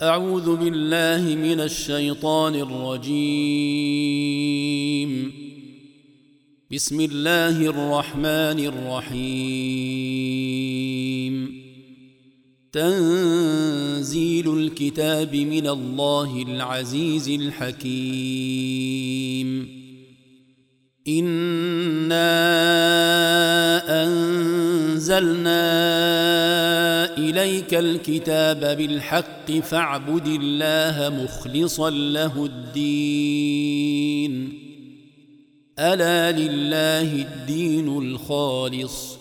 أعوذ بالله من الشيطان الرجيم. بسم الله الرحمن الرحيم. تنزيل الكتاب من الله العزيز الحكيم. إنا أنزلنا إليك الكتاب بالحق فاعبد الله مخلصا له الدين. ألا لله الدين الخالص،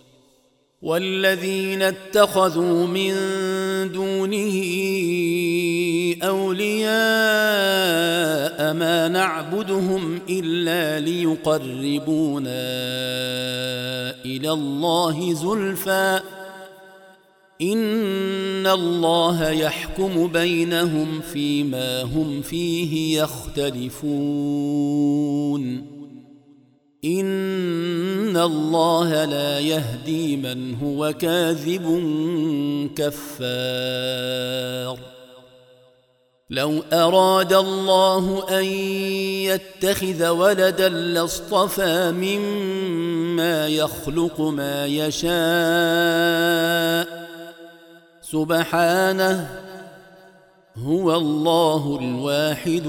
والذين اتخذوا من دونه أولياء ما نعبدهم إلا ليقربونا إلى الله زلفى إن الله يحكم بينهم فيما هم فيه يختلفون. إن الله لا يهدي من هو كاذب كفار. لو أراد الله أن يتخذ ولدا لاصطفى مما يخلق ما يشاء سبحانه، هو الله الواحد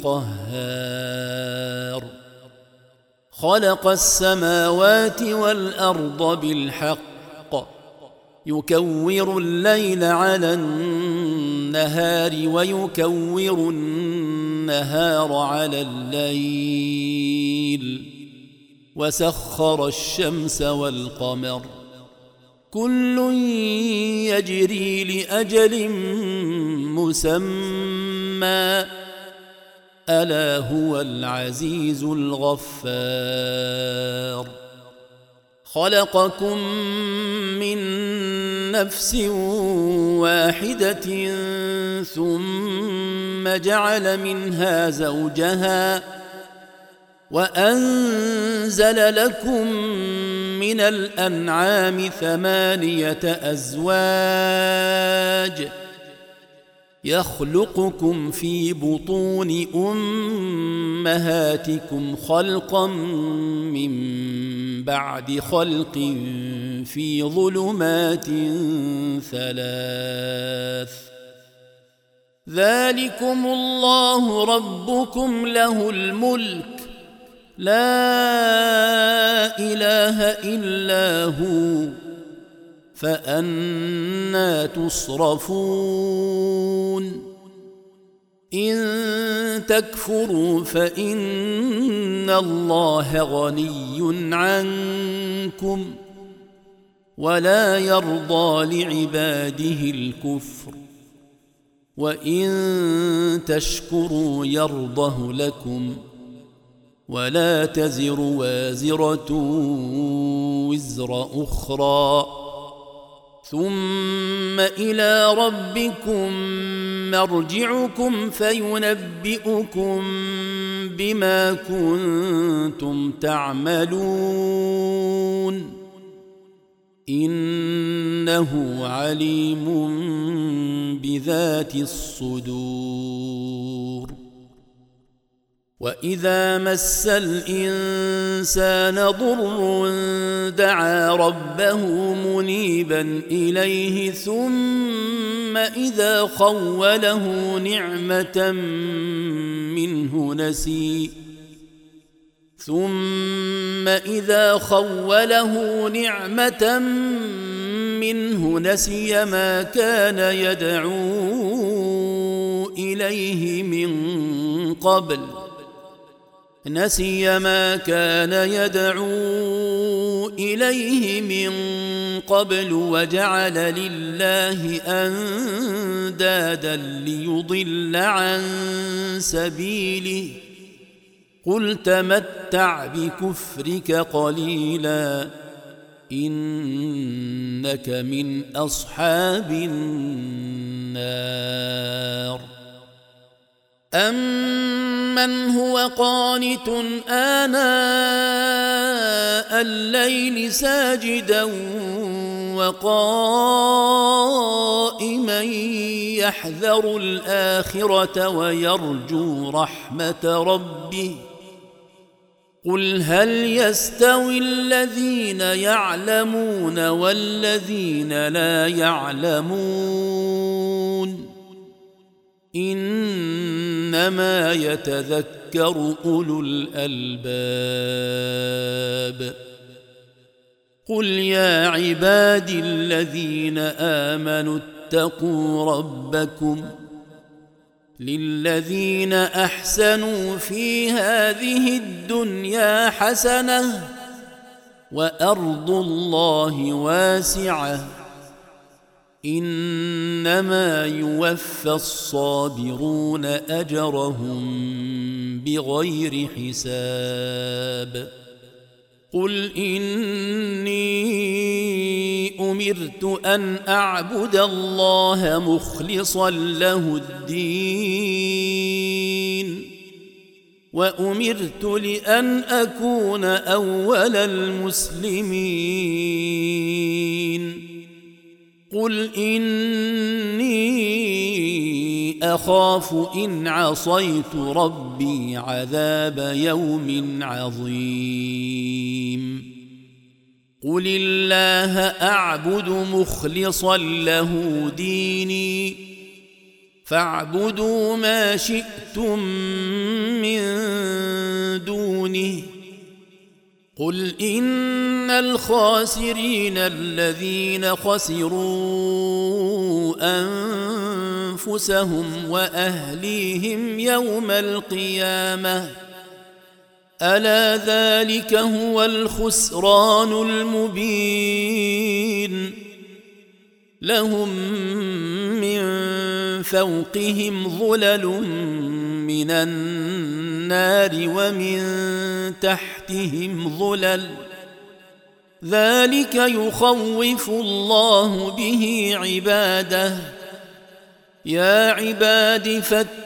القهار. خلق السماوات والأرض بالحق، يكور الليل على النهار ويكور النهار على الليل، وسخر الشمس والقمر، كل يجري لأجل مسمى، ألا هو العزيز الغفار. خلقكم من نفس واحدة ثم جعل منها زوجها وأنزل لكم من الأنعام 8 أزواج يخلقكم في بطون أمهاتكم خلقا من بعد خلق في ظلمات 3. ذلكم الله ربكم له الملك، لا إله إلا هو، فأنى تصرفون. إن تكفروا فإن الله غني عنكم ولا يرضى لعباده الكفر، وإن تشكروا يرضه لكم ولا تزر وازرة وزر أخرى، ثم إلى ربكم مرجعكم فينبئكم بما كنتم تعملون، إنه عليم بذات الصدور. وإذا مس الإنسان ضر دعا ربه منيبا إليه ثم إذا خوله نعمة منه نسي ما كان يدعو إليه من قبل وجعل لله أندادا ليضل عن سبيله، قل تمتع بكفرك قليلا إنك من أصحاب النار. أمن هو قانت آناء الليل ساجدا وقائما يحذر الآخرة ويرجو رحمة ربه قل هل يستوي الذين يعلمون والذين لا يعلمون إنما يتذكر أولو الألباب قل يا عبادي الذين آمنوا اتقوا ربكم للذين أحسنوا في هذه الدنيا حسنة وأرض الله واسعة إنما يوفى الصابرون أجرهم بغير حساب قل إني أمرت أن أعبد الله مخلصا له الدين وأمرت لأن أكون أول المسلمين قل إني أخاف إن عصيت ربي عذاب يوم عظيم قل الله أعبد مخلصا له ديني فاعبدوا ما شئتم من دونه قل إن الخاسرين الذين خسروا أنفسهم وأهليهم يوم القيامة ألا ذلك هو الخسران المبين لهم من فوقهم ظلل من النار ومن تحتهم ظلل ذلك يخوف الله به عباده يا عباد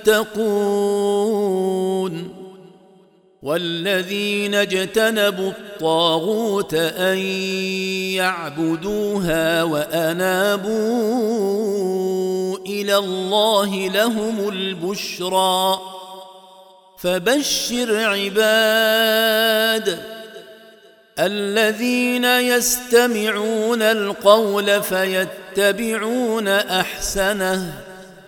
فاتقون والذين اجتنبوا الطاغوت أن يعبدوها وأنابوا إلى الله لهم البشرى فبشر عباد الذين يستمعون القول فيتبعون أحسنه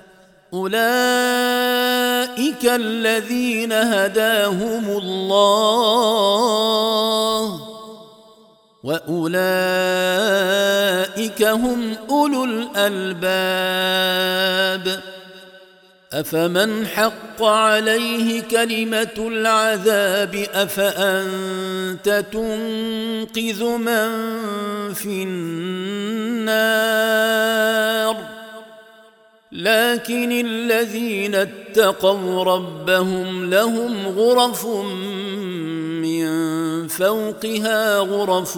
أولئك الذين هداهم الله وأولئك هم أولو الألباب أفمن حق عليه كلمة العذاب أفأنت تنقذ من في النار لكن الذين اتقوا ربهم لهم غرف من فوقها غرف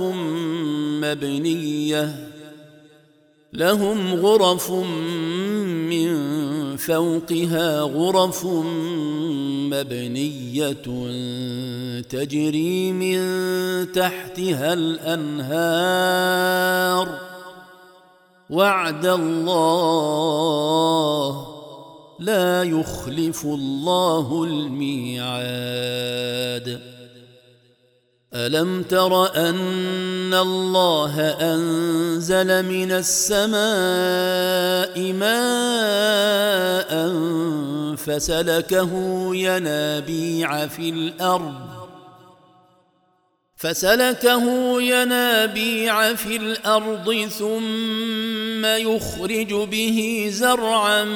مبنية لهم غرف من فوقها غرف مبنية تجري من تحتها الأنهار وعد الله لا يخلف الله الميعاد ألم تر أن الله أنزل من السماء ماء فسلكه ينابيع في الأرض ثم يخرج به زرعا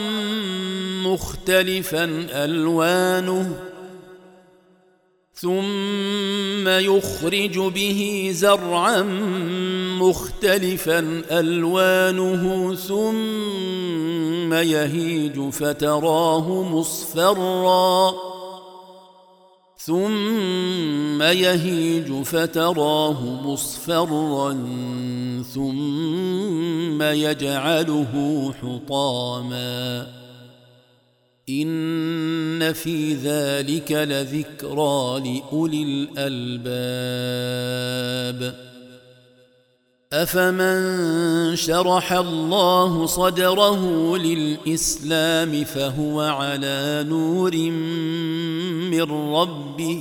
مختلفا ألوانه ثم يهيج فتراه مصفرا ثم يجعله حطاما إن في ذلك لذكرى لأولي الألباب أفمن شرح الله صدره للإسلام فهو على نور من ربه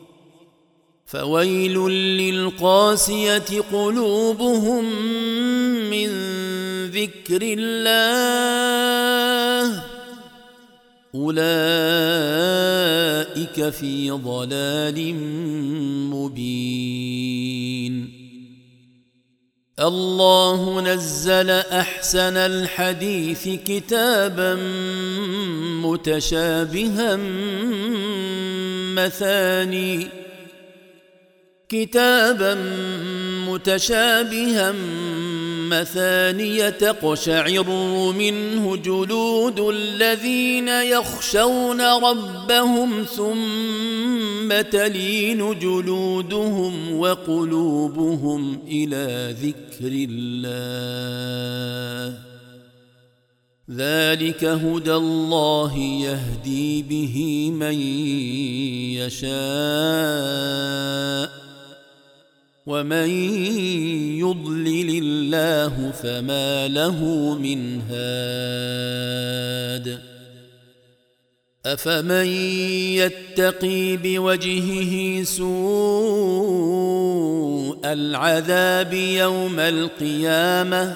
فويل للقاسية قلوبهم من ذكر الله أولئك في ضلال مبين. الله نزل أحسن الحديث كتابا متشابها مثانية تقشعر منه جلود الذين يخشون ربهم ثم تلين جلودهم وقلوبهم إلى ذكر الله ذلك هدى الله يهدي به من يشاء ومن يضلل الله فما له من هاد. أفمن يتقي بوجهه سوء العذاب يوم القيامة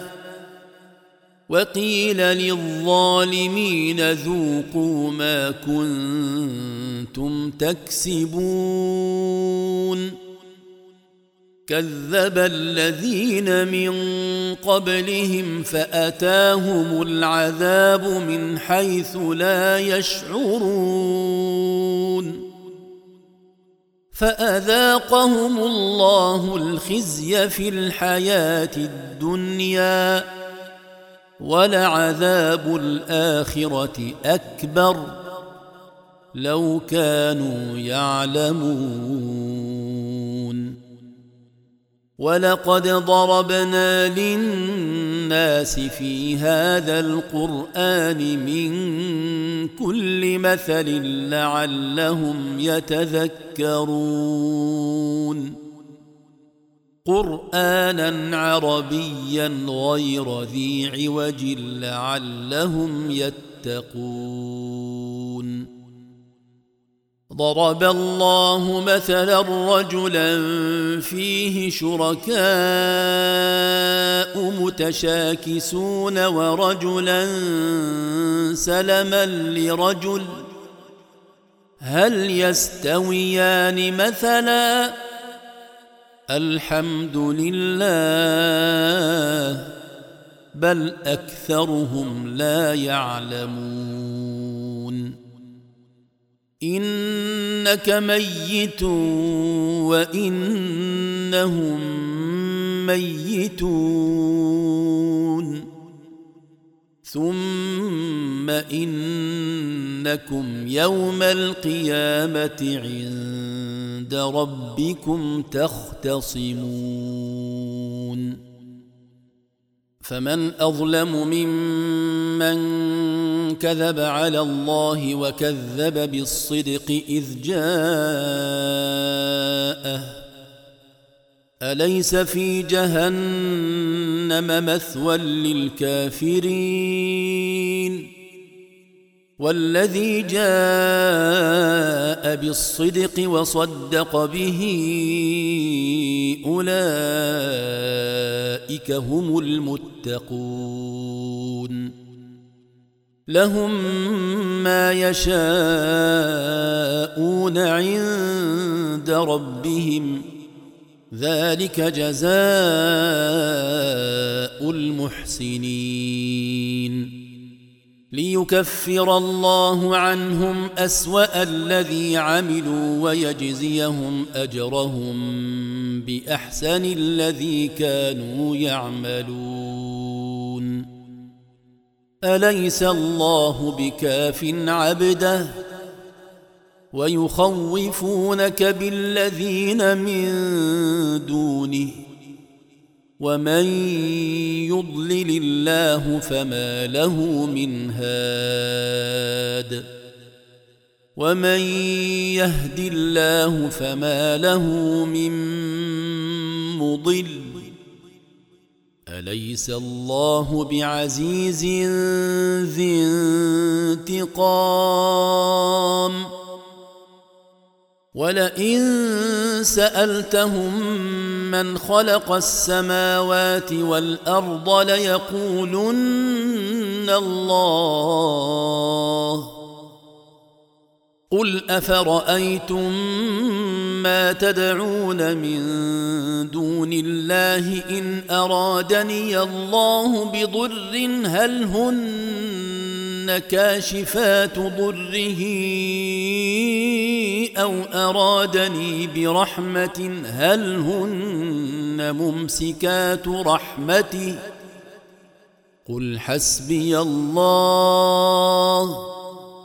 وقيل للظالمين ذوقوا ما كنتم تكسبون كذب الذين من قبلهم فأتاهم العذاب من حيث لا يشعرون فأذاقهم الله الخزي في الحياة الدنيا ولعذاب الآخرة أكبر لو كانوا يعلمون. ولقد ضربنا للناس في هذا القرآن من كل مثل لعلهم يتذكرون قرآنا عربيا غير ذي عوج لعلهم يتقون. ضرب الله مثلا رجلا فيه شركاء متشاكسون ورجلا سلما لرجل هل يستويان مثلا الحمد لله بل أكثرهم لا يعلمون. إنك ميت وإنهم ميتون ثم إنكم يوم القيامة عند ربكم تختصمون. فمن أظلم ممن كذب على الله وكذب بالصدق إذ جاءه أليس في جهنم مثوى للكافرين والذي جاء بالصدق وصدق به أولئك هم المتقون لهم ما يشاءون عند ربهم ذلك جزاء المحسنين ليكفر الله عنهم أسوأ الذي عملوا ويجزيهم أجرهم بأحسن الذي كانوا يعملون أليس الله بكاف عبده ويخوفونك بالذين من دونه ومن يضلل الله فما له من هاد ومن يهد الله فما له من مضل أليس الله بعزيز ذي انتقام ولئن سألتهم من خلق السماوات والأرض ليقولن الله قل أفرأيتم ما تدعون من دون الله إن أرادني الله بضر هل هن كاشفات ضره أو أرادني برحمة هل هن ممسكات رحمته قل حسبي الله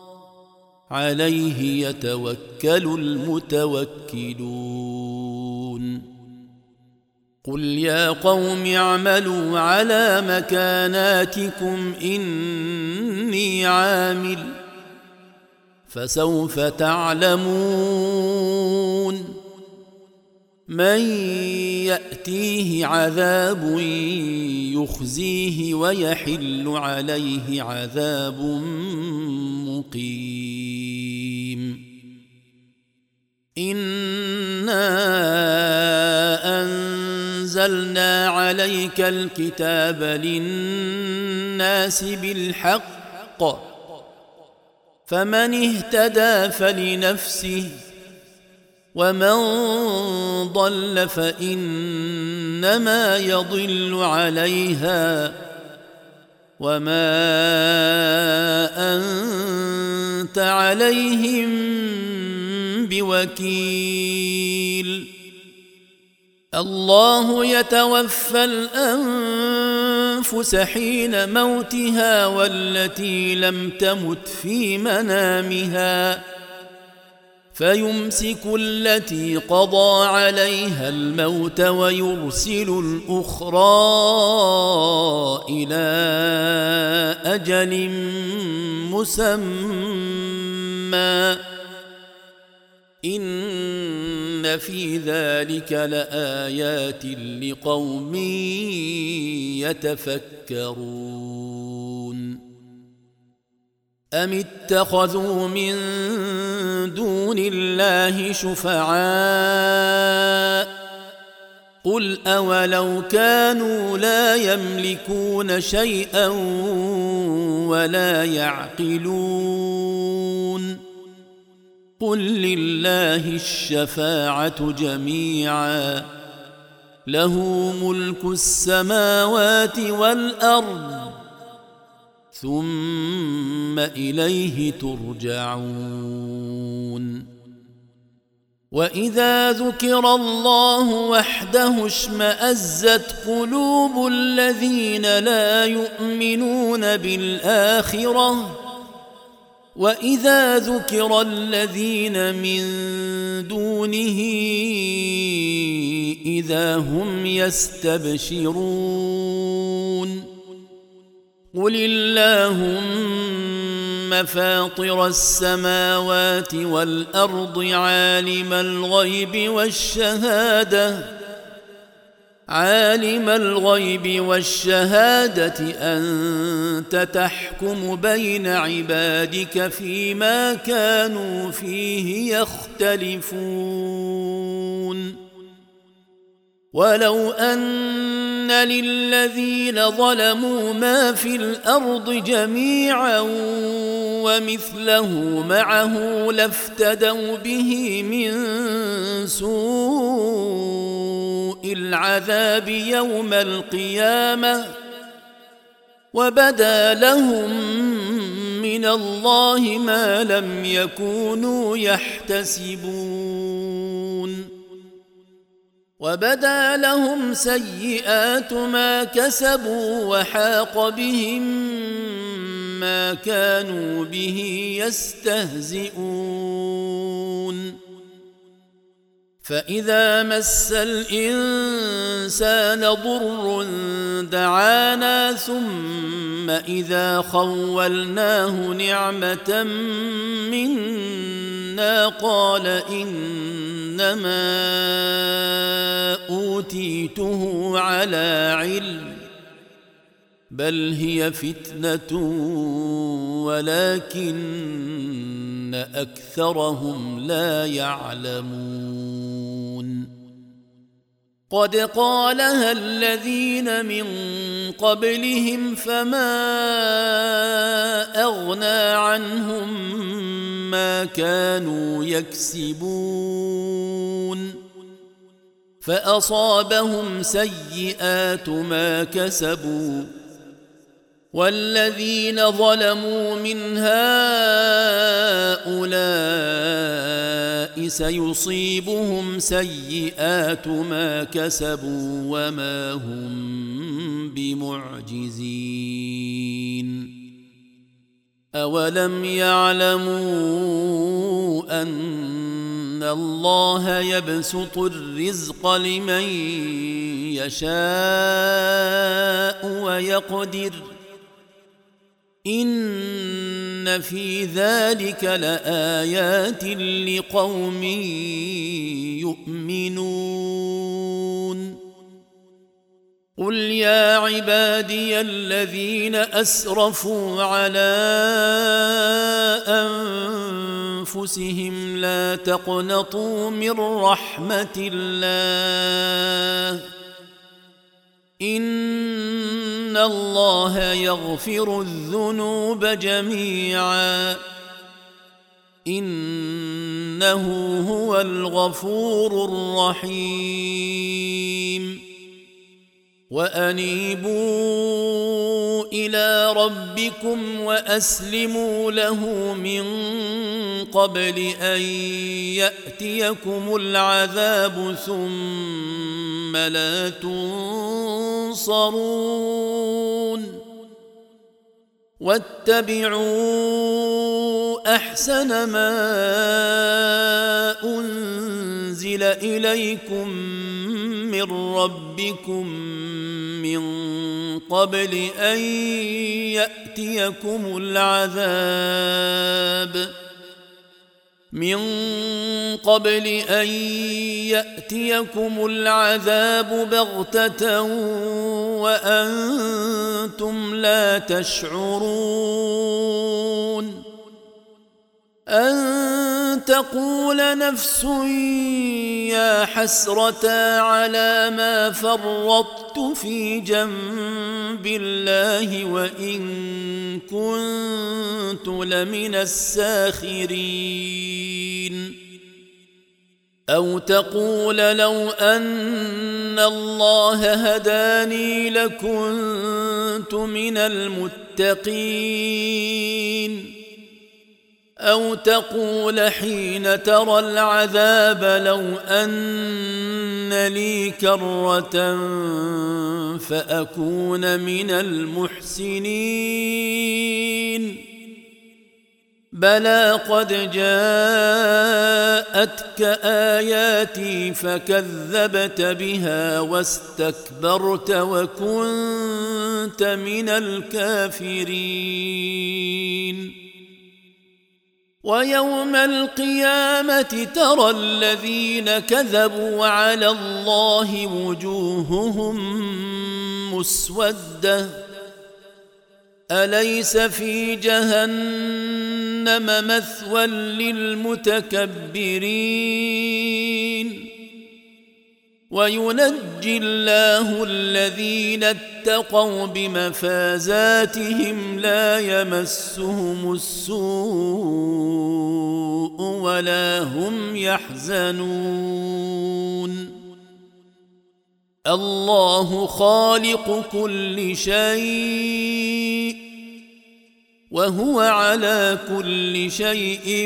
عليه يتوكل المتوكلون قل يا قوم اعملوا على مكاناتكم إني عامل فسوف تعلمون من يأتيه عذاب يخزيه ويحل عليه عذاب مقيم إنا أنزلنا عليك الكتاب للناس بالحق فمن اهتدى فلنفسه ومن ضل فإنما يضل عليها وما أنت عليهم بوكيل الله يتوفى الأنفس حين موتها والتي لم تمت في منامها فيمسك التي قضى عليها الموت ويرسل الأخرى إلى أجل مسمى إن في ذلك لآيات لقوم يتفكرون أم اتخذوا من دون الله شفعاء قل أولو كانوا لا يملكون شيئا ولا يعقلون قل لله الشفاعة جميعا له ملك السماوات والأرض ثم إليه ترجعون وإذا ذكر الله وحده اشمأزت قلوب الذين لا يؤمنون بالآخرة وإذا ذكر الذين من دونه إذا هم يستبشرون قل اللهم فاطر السماوات والأرض عالم الغيب والشهادة أنت تحكم بين عبادك فيما كانوا فيه يختلفون ولو أن للذين ظلموا ما في الأرض جميعا ومثله معه لافتدوا به من سوء العذاب يوم القيامة وبدا لهم من الله ما لم يكونوا يحتسبون وبدا لهم سيئات ما كسبوا وحاق بهم ما كانوا به يستهزئون فإذا مس الإنسان ضر دعانا ثم إذا خولناه نعمة منا قال إنما أوتيته على علم بل هي فتنة ولكن أكثرهم لا يعلمون قد قالها الذين من قبلهم فما أغنى عنهم ما كانوا يكسبون فأصابهم سيئات ما كسبوا والذين ظلموا من هؤلاء سيصيبهم سيئات ما كسبوا وما هم بمعجزين أولم يعلموا أن الله يبسط الرزق لمن يشاء ويقدر إن في ذلك لآيات لقوم يؤمنون قل يا عبادي الذين أسرفوا على أنفسهم لا تقنطوا من رحمة الله إن الله يغفر الذنوب جميعا إنه هو الغفور الرحيم وأنيبوا إلى ربكم وأسلموا له من قبل أن يأتيكم العذاب ثم لا تنصرون واتبعوا أحسن ما أنزل إليكم من ربكم من قبل أن يأتيكم العذاب بغتة وأنتم لا تشعرون أن تقول نفس يا حسرة على ما فرطت في جنب الله وإن كنت لمن الساخرين أو تقول لو أن الله هداني لكنت من المتقين أو تقول حين ترى العذاب لو أن لي كرة فأكون من المحسنين بلى قد جاءتك آياتي فكذبت بها واستكبرت وكنت من الكافرين ويوم القيامة ترى الذين كذبوا على الله وجوههم مسودة أليس في جهنم مثوى للمتكبرين وينجي الله الذين اتقوا بمفازاتهم لا يمسهم السوء ولا هم يحزنون الله خالق كل شيء وهو على كل شيء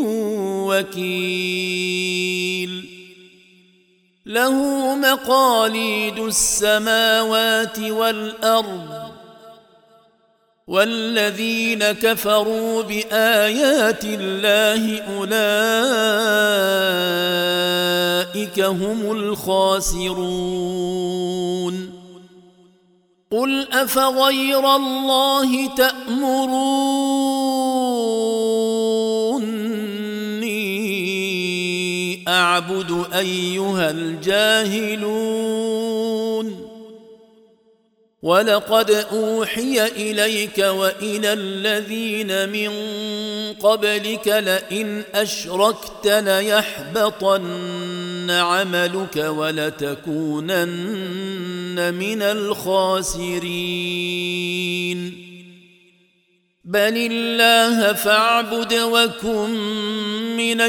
وكيل له مقاليد السماوات والأرض والذين كفروا بآيات الله أولئك هم الخاسرون قل أفغير الله تأمروني أعبد أيها الجاهلون ولقد أوحي إليك وإلى الذين من قبلك لئن أشركت ليحبطن عملك ولتكونن من الخاسرين بل الله فاعبد وكن من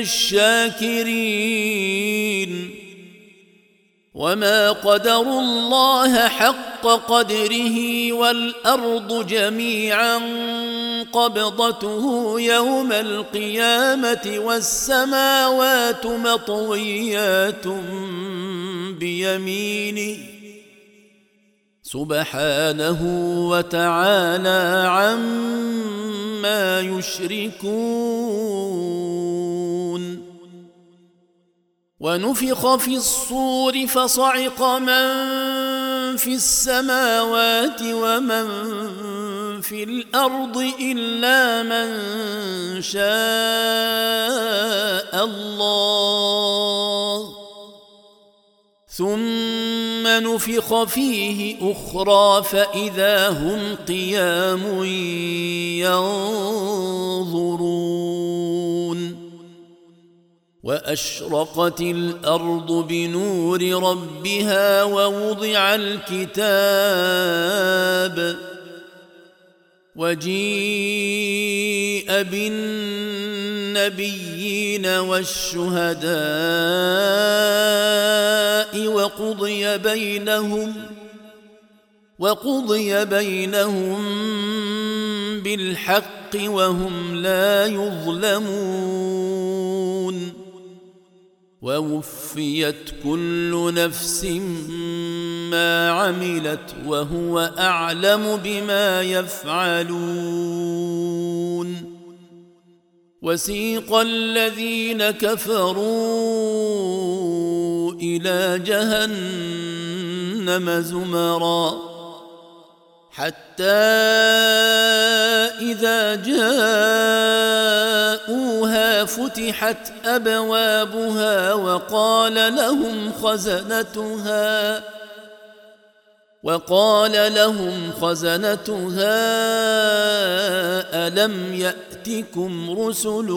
الشاكرين وما قدروا الله حق قدره والأرض جميعا قبضته يوم القيامة والسماوات مطويات بيمينه سبحانه وتعالى عما يشركون ونفخ في الصور فصعق من في السماوات ومن في الأرض إلا من شاء الله ثم نفخ فيه أخرى فإذا هم قيام ينظرون وأشرقت الأرض بنور ربها ووضع الكتاب وجيء بالنبيين والشهداء وقضي بينهم بالحق وهم لا يظلمون ووفيت كل نفس ما عملت وهو أعلم بما يفعلون وسيق الذين كفروا إلى جهنم زمرا حتى إذا جاءوها فتحت أبوابها وقال لهم خزنتها ألم يأتكم رسل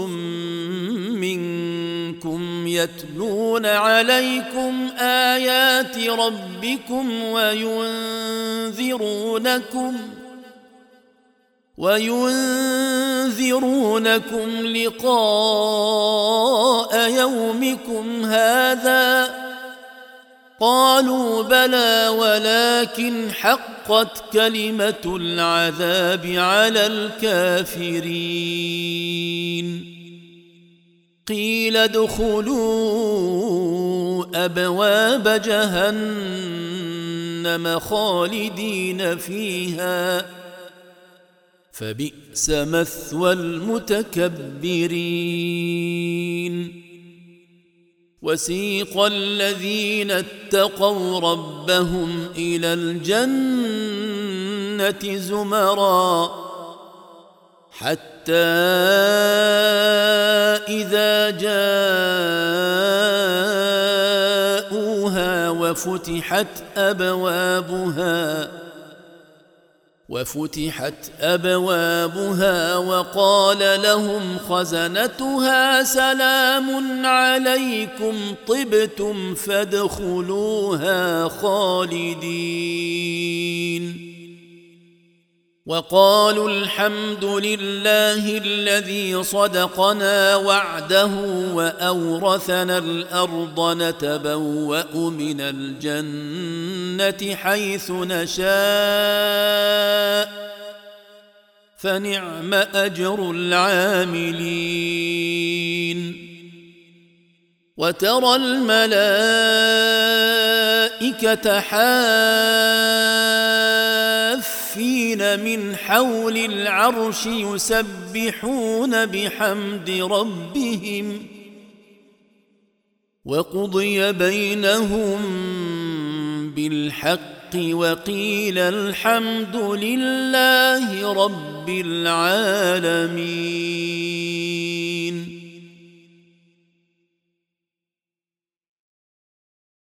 منكم يتلون عليكم آيات ربكم وينذرونكم لقاء يومكم هذا قالوا بلى ولكن حقت كلمة العذاب على الكافرين قيل ادخلوا أبواب جهنم خالدين فيها فبئس مثوى المتكبرين وسيق الذين اتقوا ربهم إلى الجنة زمرا حتى إذا جاءوها وفتحت أبوابها وقال لهم خزنتها سلام عليكم طبتم فادخلوها خالدين وقالوا الحمد لله الذي صدقنا وعده وأورثنا الأرض نتبوأ من الجنة حيث نشاء فنعم أجر العاملين وترى الملائكة حافين من حول العرش يسبحون بحمد ربهم وقضي بينهم بالحق وقيل الحمد لله رب العالمين.